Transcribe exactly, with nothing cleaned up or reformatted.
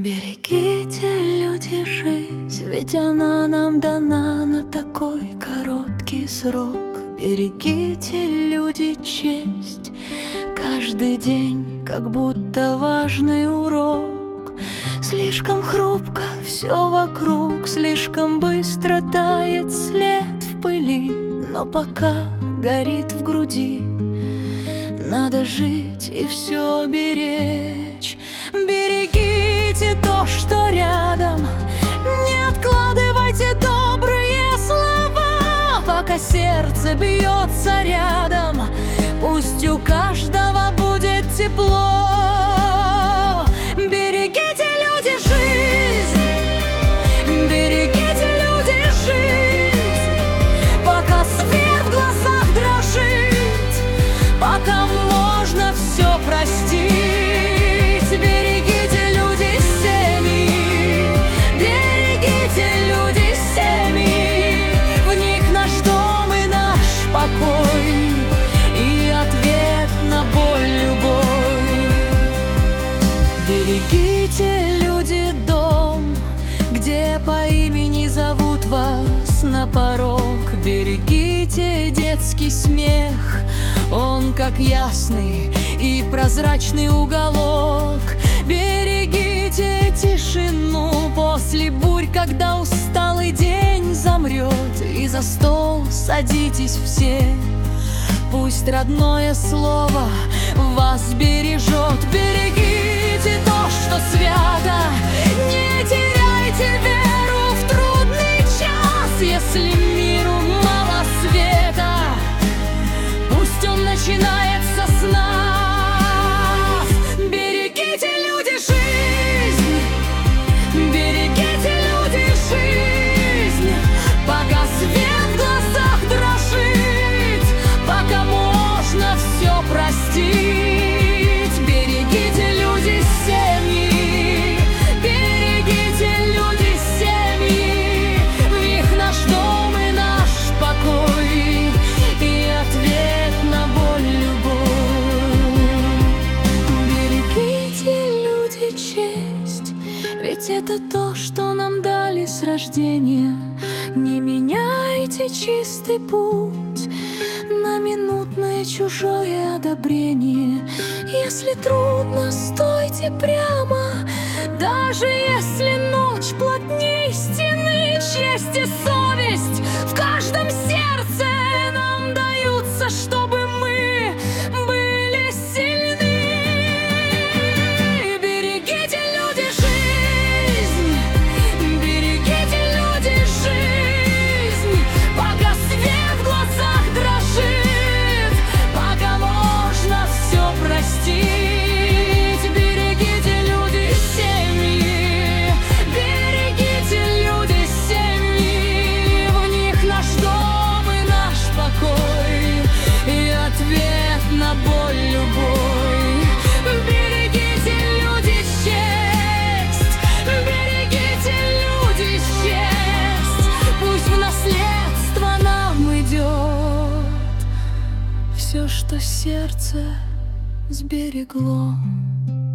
Берегите, люди, жизнь, ведь она нам дана на такой короткий срок. Берегите, люди, честь, каждый день как будто важный урок. Слишком хрупко все вокруг, слишком быстро тает след в пыли. Но пока горит в груди, надо жить и все беречь. Берегите то, что рядом, не откладывайте добрые слова. Пока сердце бьется рядом, пусть у каждого будет тепло. Берегите, люди, жизнь, берегите, люди, жизнь. Пока свет в глазах дрожит, пока можно все простить. Берегите, люди, семьи, берегите, люди, семьи. В них наш дом и наш покой, и ответ на боль любой. Берегите, люди, дом, где по имени зовут вас на порог. Берегите детский смех, он как ясный и прозрачный уголок. Берегите тишину после бурь, когда усталый день замрет, и за стол садитесь все, пусть родное слово вас бережет. Берегите то, что свято, не теряйте веру в трудный час. Если миру мало света, пусть он начинается с нас. Берегите, люди, жизнь, берегите, люди, жизнь. Пока свет в глазах дрожит, пока можно все простить. Берегите, люди, семьи, берегите, люди, семьи. В них наш дом и наш покой, и ответ на боль любой. Берегите, люди, честь, ведь это то, что нам дали с рождения. Не меняйте чистый путь на минутное чужое одобрение. Если трудно, стойте прямо, даже если ночь плотней стены. Честь и совесть в каждом сердце нам даются, чтобы мы были сильны. Берегите, люди, жизнь, берегите, люди, жизнь. Пока свет в глазах дрожит, пока можно все простить. Берегите, люди, семьи, берегите, люди, семьи. В них наш дом и наш покой, и ответ на боль любой. Берегите, люди, честь, берегите, люди, честь. Пусть в наследство нам идет все, что сердце сберегло.